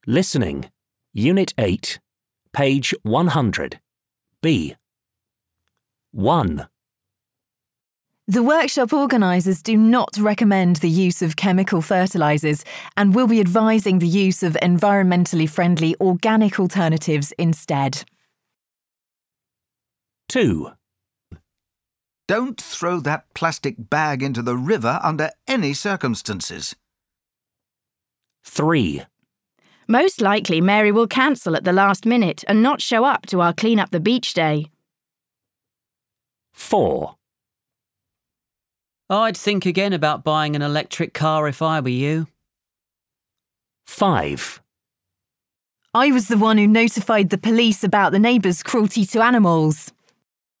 Listening. Unit 8. Page 100. B. 1. The workshop organisers do not recommend the use of chemical fertilisers and will be advising the use of environmentally friendly organic alternatives instead. 2. Don't throw that plastic bag into the river under any circumstances. 3. Most likely Mary will cancel at the last minute and not show up to our Clean Up the Beach Day. 4. I'd think again about buying an electric car if I were you. 5. I was the one who notified the police about the neighbours' cruelty to animals.